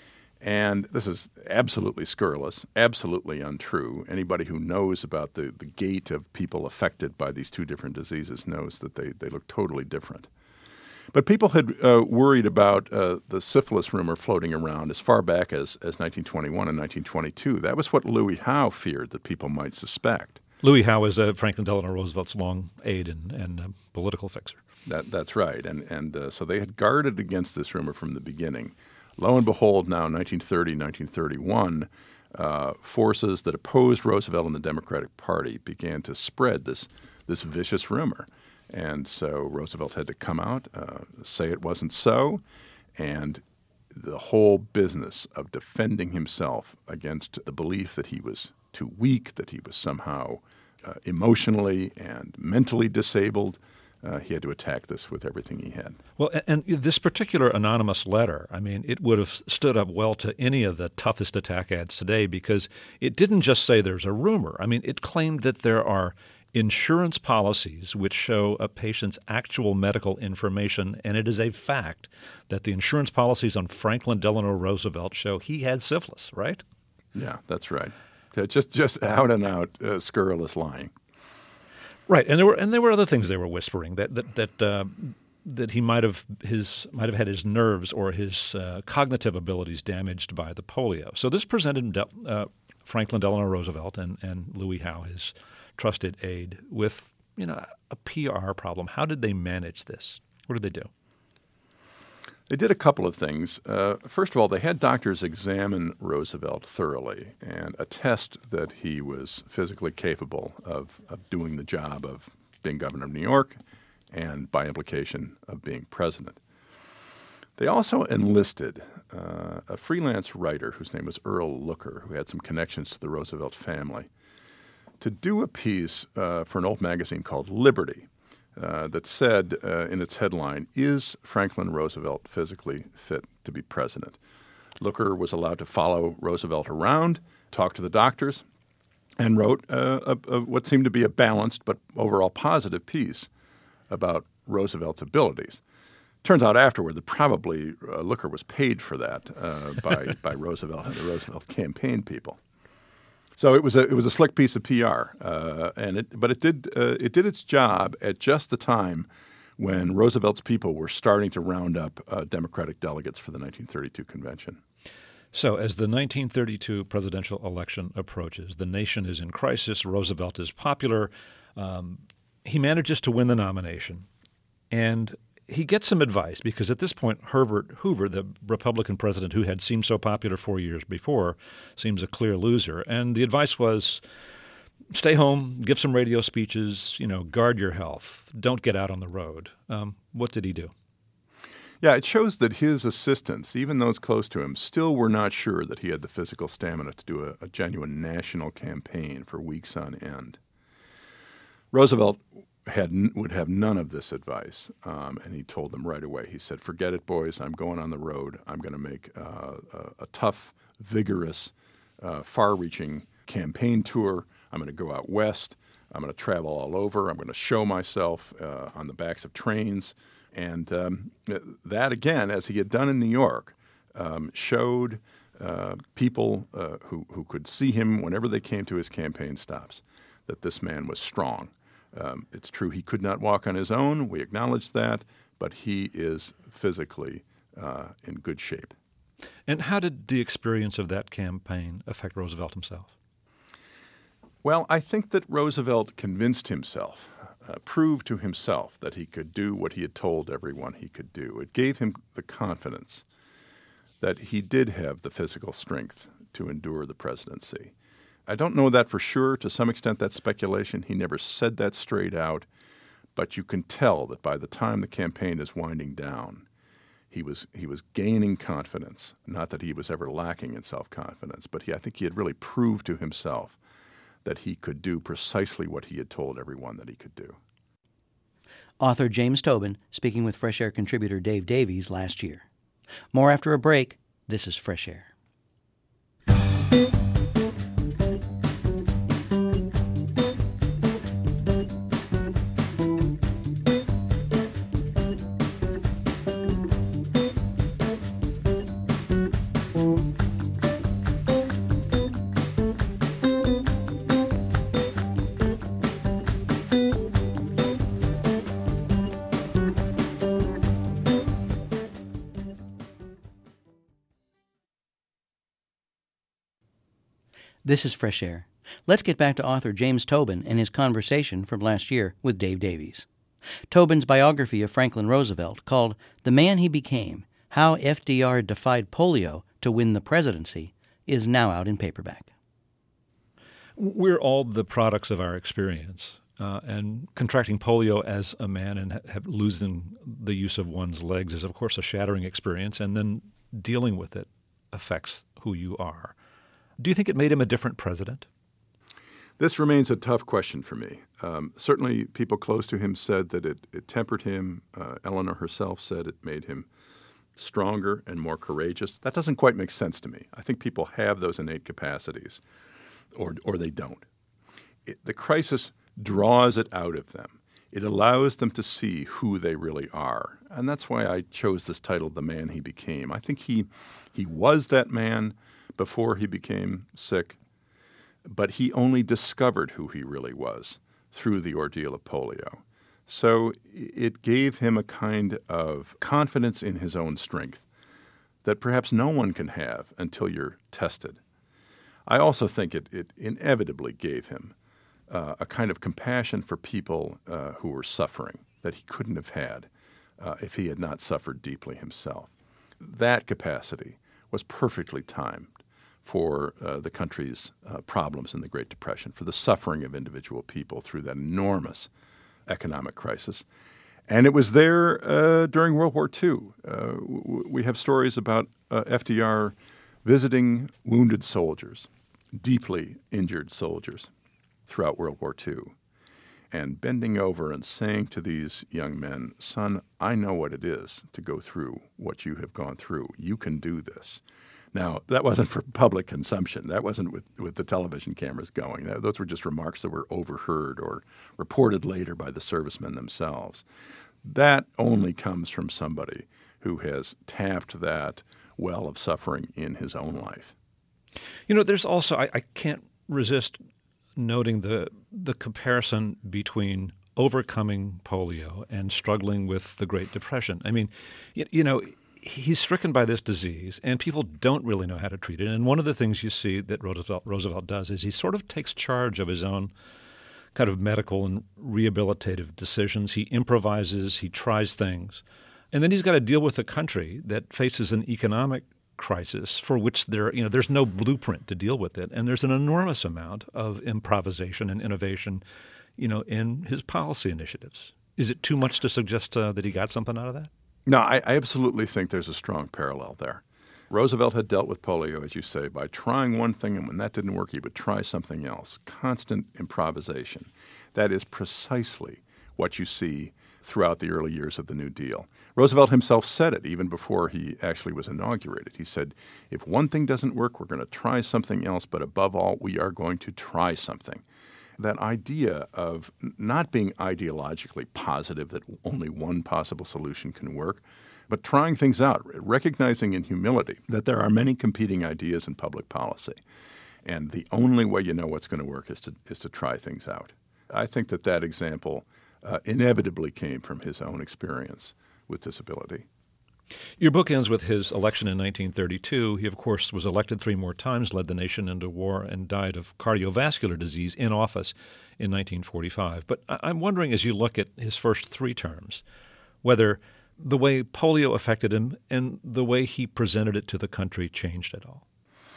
B: And this is absolutely scurrilous, absolutely untrue. Anybody who knows about the, the gait of people affected by these two different diseases knows that they, they look totally different. But people had uh, worried about uh, the syphilis rumor floating around as far back as, as nineteen twenty-one and nineteen twenty-two. That was what Louis Howe feared that people might suspect.
D: Louis Howe is uh, Franklin Delano Roosevelt's long aide and, and uh, political fixer.
B: That, that's right. And, and uh, so they had guarded against this rumor from the beginning. Lo and behold, now nineteen thirty, nineteen thirty-one, uh, forces that opposed Roosevelt and the Democratic Party began to spread this, this vicious rumor. And so Roosevelt had to come out, uh, say it wasn't so, and the whole business of defending himself against the belief that he was too weak, that he was somehow uh, emotionally and mentally disabled, uh, he had to attack this with everything he had.
D: Well, and this particular anonymous letter, I mean, it would have stood up well to any of the toughest attack ads today because it didn't just say there's a rumor. I mean, it claimed that there are insurance policies which show a patient's actual medical information, and it is a fact that the insurance policies on Franklin Delano Roosevelt show he had syphilis, right?
B: Yeah, that's right. Just just out and out uh, scurrilous lying.
D: Right, and there were and there were other things they were whispering that that that uh, that he might have his might have had his nerves or his uh, cognitive abilities damaged by the polio. So this presented De- uh, Franklin Delano Roosevelt and and Louis Howe, his trusted aide, with you know a P R problem. How did they manage this? What did they do?
B: They did a couple of things. Uh, first of all, they had doctors examine Roosevelt thoroughly and attest that he was physically capable of, of doing the job of being governor of New York and, by implication, of being president. They also enlisted uh, a freelance writer whose name was Earl Looker, who had some connections to the Roosevelt family, to do a piece uh, for an old magazine called Liberty. Uh, that said uh, in its headline, "Is Franklin Roosevelt physically fit to be president?" Looker was allowed to follow Roosevelt around, talk to the doctors, and wrote uh, a, a, what seemed to be a balanced but overall positive piece about Roosevelt's abilities. Turns out afterward that probably uh, Looker was paid for that uh, by, by Roosevelt and the Roosevelt campaign people. So it was a it was a slick piece of P R, uh, and it but it did uh, it did its job at just the time when Roosevelt's people were starting to round up uh, Democratic delegates for the nineteen thirty-two convention.
D: So as the nineteen thirty-two presidential election approaches, the nation is in crisis. Roosevelt is popular. Um, he manages to win the nomination, and he gets some advice because at this point, Herbert Hoover, the Republican president who had seemed so popular four years before, seems a clear loser. And the advice was stay home, give some radio speeches, you know, guard your health, don't get out on the road. Um, what did he do?
B: Yeah, it shows that his assistants, even those close to him, still were not sure that he had the physical stamina to do a, a genuine national campaign for weeks on end. Roosevelt Had would have none of this advice, um, and he told them right away. He said, "Forget it, boys. I'm going on the road. I'm going to make uh, a, a tough, vigorous, uh, far-reaching campaign tour. I'm going to go out west. I'm going to travel all over. I'm going to show myself uh, on the backs of trains." And um, that, again, as he had done in New York, um, showed uh, people uh, who, who could see him whenever they came to his campaign stops that this man was strong. Um, it's true he could not walk on his own. We acknowledge that, but he is physically uh, in good shape.
D: And how did the experience of that campaign affect Roosevelt himself?
B: Well, I think that Roosevelt convinced himself, uh, proved to himself that he could do what he had told everyone he could do. It gave him the confidence that he did have the physical strength to endure the presidency. I don't know that for sure. To some extent, that's speculation. He never said that straight out. But you can tell that by the time the campaign is winding down, He was he was gaining confidence. Not that he was ever lacking in self-confidence, but he, I think he had really proved to himself that he could do precisely what he had told everyone that he could do.
A: Author James Tobin speaking with Fresh Air contributor Dave Davies last year. More after a break. This is Fresh Air. This is Fresh Air. Let's get back to author James Tobin and his conversation from last year with Dave Davies. Tobin's biography of Franklin Roosevelt, called The Man He Became, How F D R Defied Polio to Win the Presidency, is now out in paperback.
D: We're all the products of our experience. Uh, and contracting polio as a man and ha- have losing the use of one's legs is, of course, a shattering experience, and then dealing with it affects who you are. Do you think it made him a different president?
B: This remains a tough question for me. Um, certainly people close to him said that it, it tempered him. Uh, Eleanor herself said it made him stronger and more courageous. That doesn't quite make sense to me. I think people have those innate capacities, or, or they don't. It, the crisis draws it out of them. It allows them to see who they really are. And that's why I chose this title, The Man He Became. I think he he was that man before he became sick, but he only discovered who he really was through the ordeal of polio. So it gave him a kind of confidence in his own strength that perhaps no one can have until you're tested. I also think it, it inevitably gave him uh, a kind of compassion for people uh, who were suffering that he couldn't have had uh, if he had not suffered deeply himself. That capacity was perfectly timed for uh, the country's uh, problems in the Great Depression, for the suffering of individual people through that enormous economic crisis. And it was there uh, during World War Two. Uh, w- we have stories about uh, F D R visiting wounded soldiers, deeply injured soldiers throughout World War Two, and bending over and saying to these young men, "Son, I know what it is to go through what you have gone through. You can do this." Now, that wasn't for public consumption. That wasn't with, with the television cameras going. That, those were just remarks that were overheard or reported later by the servicemen themselves. That only comes from somebody who has tapped that well of suffering in his own life.
D: You know, there's also, I, I can't resist noting the the comparison between overcoming polio and struggling with the Great Depression. I mean, you, you know, he's stricken by this disease, and people don't really know how to treat it. And one of the things you see that Roosevelt, Roosevelt does is he sort of takes charge of his own kind of medical and rehabilitative decisions. He improvises, he tries things. And then he's got to deal with a country that faces an economic crisis for which there, you know, there's no blueprint to deal with it. And there's an enormous amount of improvisation and innovation, you know, in his policy initiatives. Is it too much to suggest uh, that he got something out of that?
B: No, I, I absolutely think there's a strong parallel there. Roosevelt had dealt with polio, as you say, by trying one thing, and when that didn't work, he would try something else. Constant improvisation. That is precisely what you see throughout the early years of the New Deal. Roosevelt himself said it even before he actually was inaugurated. He said, if one thing doesn't work, we're going to try something else, but above all, we are going to try something. That idea of not being ideologically positive that only one possible solution can work, but trying things out, recognizing in humility that there are many competing ideas in public policy. And the only way you know what's going to work is to is to try things out. I think that that example uh, inevitably came from his own experience with disability.
D: Your book ends with his election in nineteen thirty-two. He, of course, was elected three more times, led the nation into war, and died of cardiovascular disease in office in nineteen forty-five. But I'm wondering, as you look at his first three terms, whether the way polio affected him and the way he presented it to the country changed at all.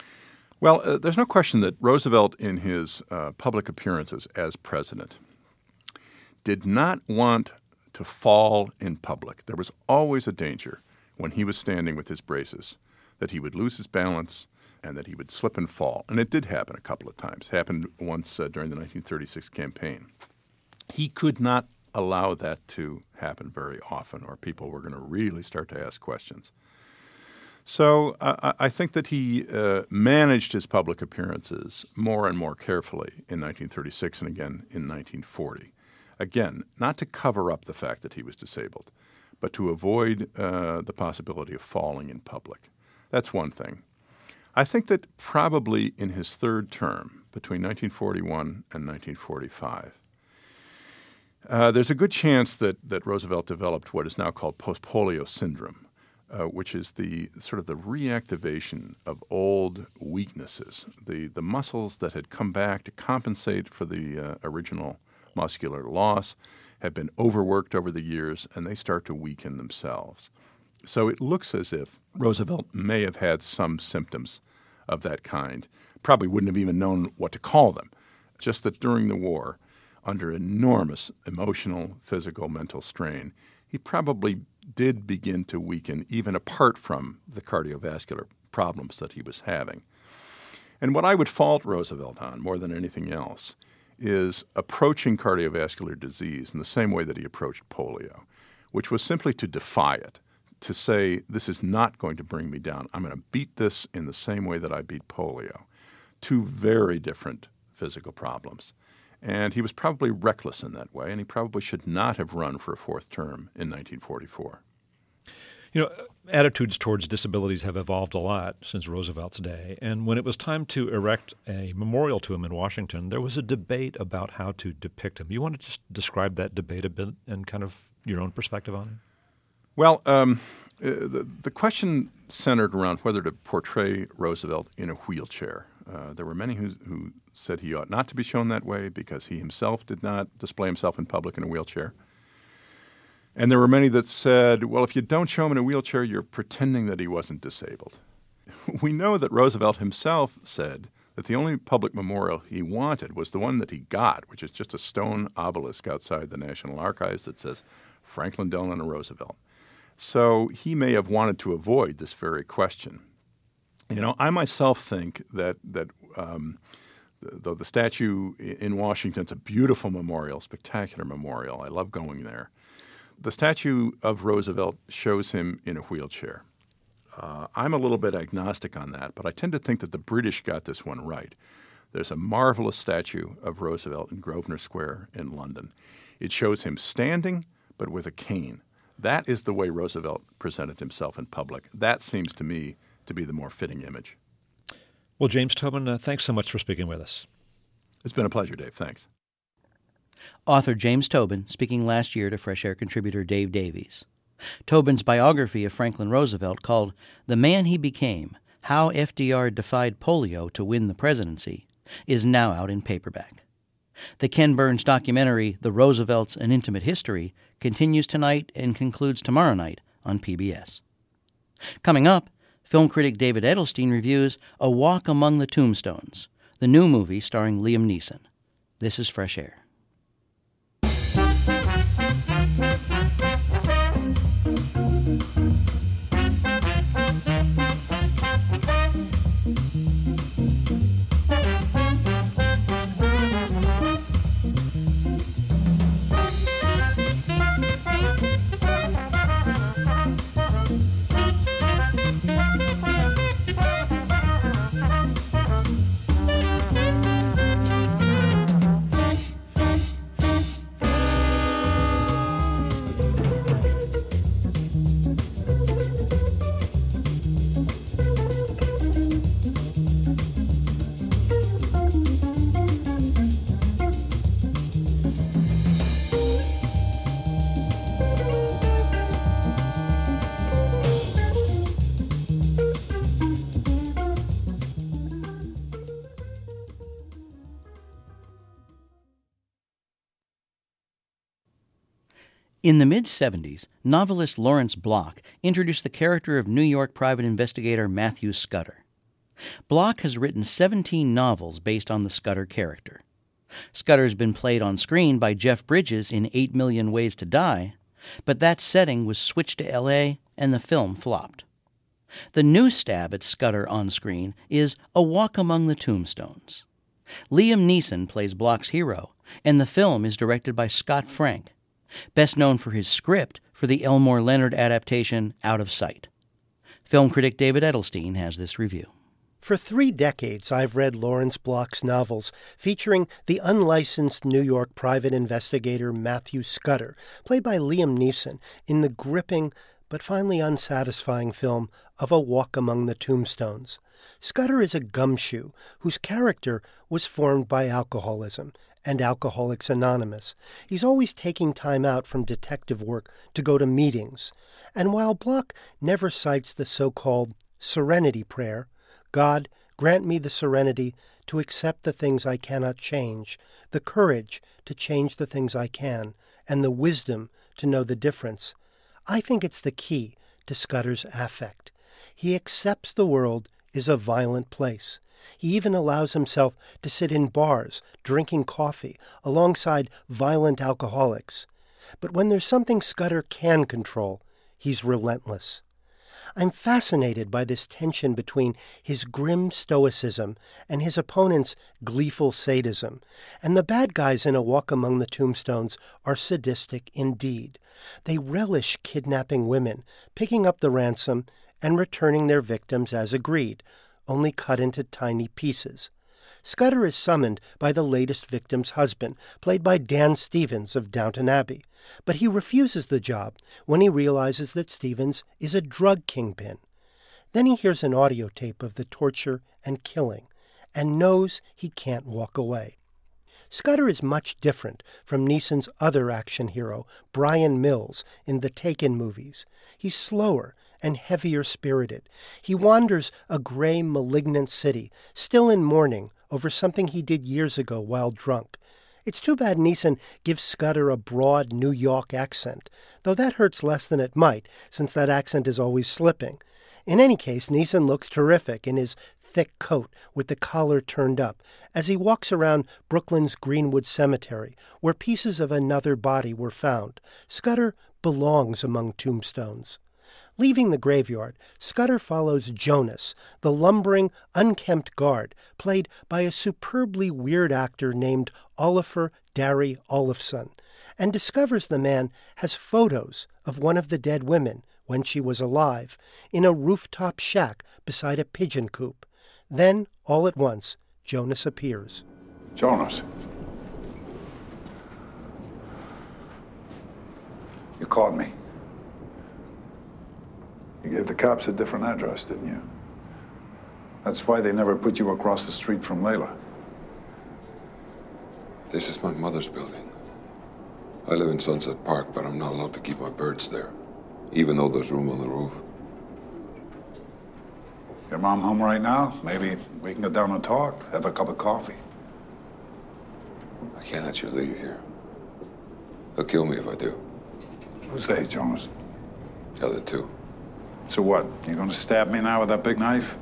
B: Well, uh, there's no question that Roosevelt, in his uh, public appearances as president, did not want to fall in public. There was always a danger when he was standing with his braces, that he would lose his balance and that he would slip and fall. And it did happen a couple of times. It happened once uh, during the nineteen thirty-six campaign. He could not allow that to happen very often, or people were going to really start to ask questions. So uh, I think that he uh, managed his public appearances more and more carefully in nineteen thirty-six and again in nineteen forty. Again, not to cover up the fact that he was disabled, but to avoid uh, the possibility of falling in public. That's one thing. I think that probably in his third term, between nineteen forty-one and nineteen forty-five, uh, there's a good chance that, that Roosevelt developed what is now called post-polio syndrome, uh, which is the sort of the reactivation of old weaknesses, the, the muscles that had come back to compensate for the uh, original muscular loss have been overworked over the years, and they start to weaken themselves. So it looks as if Roosevelt may have had some symptoms of that kind. Probably wouldn't have even known what to call them. Just that during the war, under enormous emotional, physical, mental strain, he probably did begin to weaken even apart from the cardiovascular problems that he was having. And what I would fault Roosevelt on more than anything else is approaching cardiovascular disease in the same way that he approached polio, which was simply to defy it, to say, this is not going to bring me down. I'm going to beat this in the same way that I beat polio. Two very different physical problems. And he was probably reckless in that way, and he probably should not have run for a fourth term in nineteen forty-four.
D: You know, attitudes towards disabilities have evolved a lot since Roosevelt's day. And when it was time to erect a memorial to him in Washington, there was a debate about how to depict him. You want to just describe that debate a bit and kind of your own perspective on it?
B: Well, um, uh, the, the question centered around whether to portray Roosevelt in a wheelchair. Uh, there were many who, who said he ought not to be shown that way because he himself did not display himself in public in a wheelchair. And there were many that said, well, if you don't show him in a wheelchair, you're pretending that he wasn't disabled. We know that Roosevelt himself said that the only public memorial he wanted was the one that he got, which is just a stone obelisk outside the National Archives that says Franklin Delano Roosevelt. So he may have wanted to avoid this very question. You know, I myself think that that um, though the statue in Washington's a beautiful memorial, spectacular memorial, I love going there. The statue of Roosevelt shows him in a wheelchair. Uh, I'm a little bit agnostic on that, but I tend to think that the British got this one right. There's a marvelous statue of Roosevelt in Grosvenor Square in London. It shows him standing, but with a cane. That is the way Roosevelt presented himself in public. That seems to me to be the more fitting image.
D: Well, James Tobin, uh, thanks so much for speaking with us.
B: It's been a pleasure, Dave. Thanks.
A: Author James Tobin speaking last year to Fresh Air contributor Dave Davies. Tobin's biography of Franklin Roosevelt, called The Man He Became, How F D R Defied Polio to Win the Presidency, is now out in paperback. The Ken Burns documentary, The Roosevelts, An Intimate History, continues tonight and concludes tomorrow night on P B S. Coming up, film critic David Edelstein reviews A Walk Among the Tombstones, the new movie starring Liam Neeson. This is Fresh Air. In the mid-seventies, novelist Lawrence Block introduced the character of New York private investigator Matthew Scudder. Block has written seventeen novels based on the Scudder character. Scudder's been played on screen by Jeff Bridges in Eight Million Ways to Die, But that setting was switched to L A and the film flopped. The new stab at Scudder on screen is A Walk Among the Tombstones. Liam Neeson plays Block's hero, and the film is directed by Scott Frank, best known for his script for the Elmore Leonard adaptation Out of Sight. Film critic David Edelstein has this review.
G: For three decades, I've read Lawrence Block's novels featuring the unlicensed New York private investigator Matthew Scudder, played by Liam Neeson, in the gripping but finally unsatisfying film of A Walk Among the Tombstones. Scudder is a gumshoe whose character was formed by alcoholism and Alcoholics Anonymous. He's always taking time out from detective work to go to meetings. And while Block never cites the so-called serenity prayer, God, grant me the serenity to accept the things I cannot change, the courage to change the things I can, and the wisdom to know the difference, I think it's the key to Scudder's affect. He accepts the world is a violent place. He even allows himself to sit in bars, drinking coffee, alongside violent alcoholics. But when there's something Scudder can control, he's relentless. I'm fascinated by this tension between his grim stoicism and his opponent's gleeful sadism. And the bad guys in A Walk Among the Tombstones are sadistic indeed. They relish kidnapping women, picking up the ransom, and returning their victims as agreed, only cut into tiny pieces. Scudder is summoned by the latest victim's husband, played by Dan Stevens of Downton Abbey. But he refuses the job when he realizes that Stevens is a drug kingpin. Then he hears an audio tape of the torture and killing, and knows he can't walk away. Scudder is much different from Neeson's other action hero, Brian Mills, in the Taken movies. He's slower and heavier-spirited. He wanders a gray, malignant city, still in mourning over something he did years ago while drunk. It's too bad Neeson gives Scudder a broad New York accent, though that hurts less than it might, since that accent is always slipping. In any case, Neeson looks terrific in his thick coat with the collar turned up as he walks around Brooklyn's Greenwood Cemetery, where pieces of another body were found. Scudder belongs among tombstones. Leaving the graveyard, Scudder follows Jonas, the lumbering, unkempt guard, played by a superbly weird actor named Olafur Darri Olafsson, and discovers the man has photos of one of the dead women, when she was alive, in a rooftop shack beside a pigeon coop. Then, all at once, Jonas appears.
H: Jonas. You caught me. You gave the cops a different address, didn't you? That's why they never put you across the street from Layla.
I: This is my mother's building. I live in Sunset Park, but I'm not allowed to keep my birds there, even though there's room on the roof.
H: Your mom home right now? Maybe we can go down and talk, have a cup of coffee.
I: I can't let you leave here. They'll kill me if I do.
H: Who's they, Jonas?
I: The other two.
H: So what? You gonna stab me now with that big knife?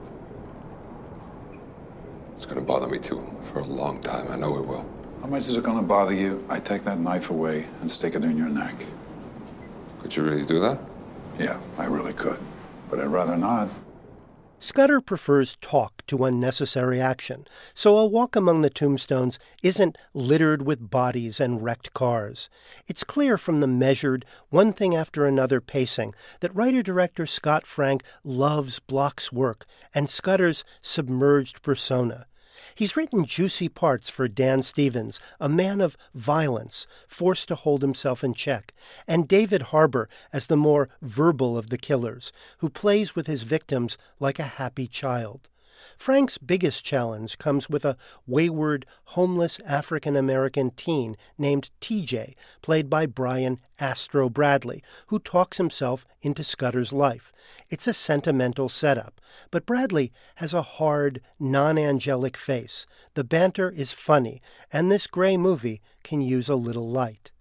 I: It's gonna bother me too, for a long time. I know it will.
H: How much is it gonna bother you? I take that knife away and stick it in your neck.
I: Could you really do that?
H: Yeah, I really could. But I'd rather not.
G: Scudder prefers talk to unnecessary action, so A Walk Among the Tombstones isn't littered with bodies and wrecked cars. It's clear from the measured, one thing after another pacing that writer-director Scott Frank loves Block's work and Scudder's submerged persona. He's written juicy parts for Dan Stevens, a man of violence, forced to hold himself in check, and David Harbour as the more verbal of the killers, who plays with his victims like a happy child. Frank's biggest challenge comes with a wayward, homeless African-American teen named T J, played by Brian Astro Bradley, who talks himself into Scudder's life. It's a sentimental setup, but Bradley has a hard, non-angelic face. The banter is funny, and this gray movie can use a little light.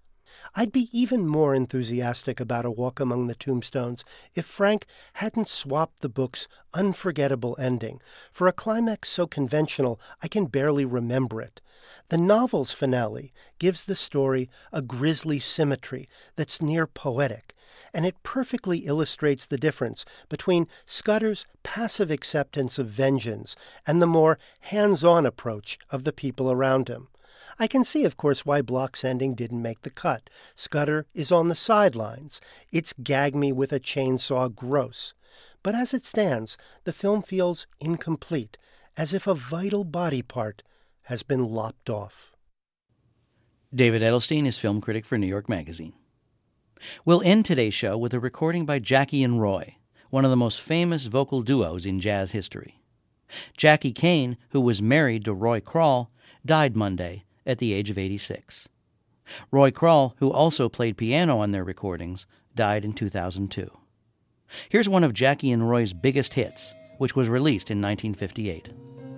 G: I'd be even more enthusiastic about A Walk Among the Tombstones if Frank hadn't swapped the book's unforgettable ending for a climax so conventional I can barely remember it. The novel's finale gives the story a grisly symmetry that's near poetic, and it perfectly illustrates the difference between Scudder's passive acceptance of vengeance and the more hands-on approach of the people around him. I can see, of course, why Bloch's ending didn't make the cut. Scudder is on the sidelines. It's gag me with a chainsaw gross. But as it stands, the film feels incomplete, as if a vital body part has been lopped off.
A: David Edelstein is film critic for New York Magazine. We'll end today's show with a recording by Jackie and Roy, one of the most famous vocal duos in jazz history. Jackie Kane, who was married to Roy Kral, died Monday at the age of eighty-six. Roy Kral, who also played piano on their recordings, died in two thousand two. Here's one of Jackie and Roy's biggest hits, which was released in nineteen fifty-eight.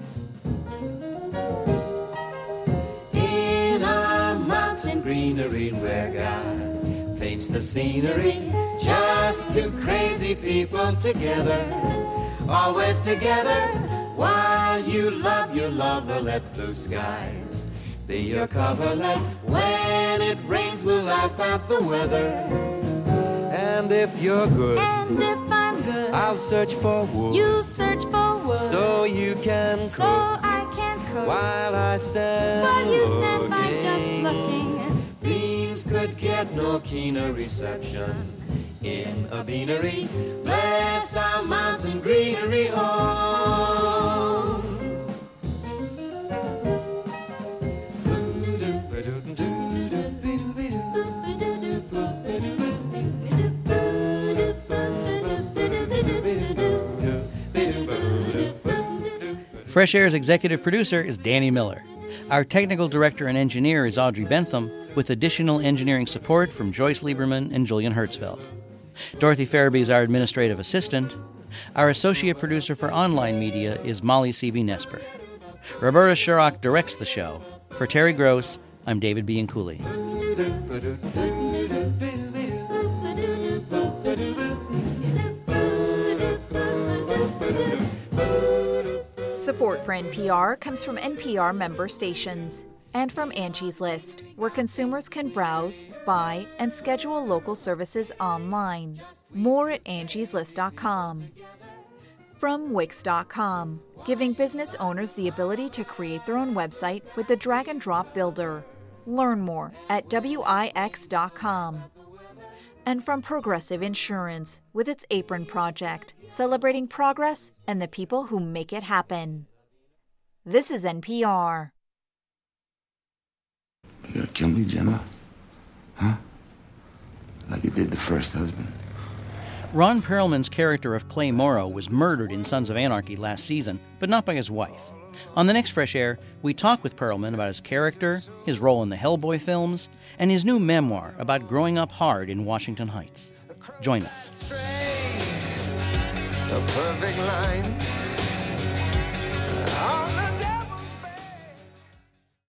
J: In a mountain greenery where God paints the scenery, just two crazy people together, always together, while you love your lover, let blue skies be your coverlet. When it rains, we'll laugh at the weather. And if you're good,
K: and if I'm good,
J: I'll search for wood.
K: You search for wood,
J: so you can cook,
K: so I can cook,
J: while I stand
K: while you stand by
J: looking.
K: just looking.
J: Beans could get no keener reception in a beanery. Bless our mountain greenery home.
A: Fresh Air's executive producer is Danny Miller. Our technical director and engineer is Audrey Bentham, with additional engineering support from Joyce Lieberman and Julian Hertzfeld. Dorothy Farabee is our administrative assistant. Our associate producer for online media is Molly C B Nesper. Roberta Shurrock directs the show. For Terry Gross, I'm David Bianculli.
E: Support for N P R comes from N P R member stations and from Angie's List, where consumers can browse, buy, and schedule local services online. More at angies list dot com. From Wix dot com, giving business owners the ability to create their own website with the drag-and-drop builder. Learn more at wix dot com. And from Progressive Insurance, with its Apron Project, celebrating progress and the people who make it happen. This is N P R.
L: You gonna kill me, Gemma? Huh? Like you did the first husband?
A: Ron Perlman's character of Clay Morrow was murdered in Sons of Anarchy last season, but not by his wife. On the next Fresh Air, we talk with Perlman about his character, his role in the Hellboy films, and his new memoir about growing up hard in Washington Heights. Join us.
M: A perfect line.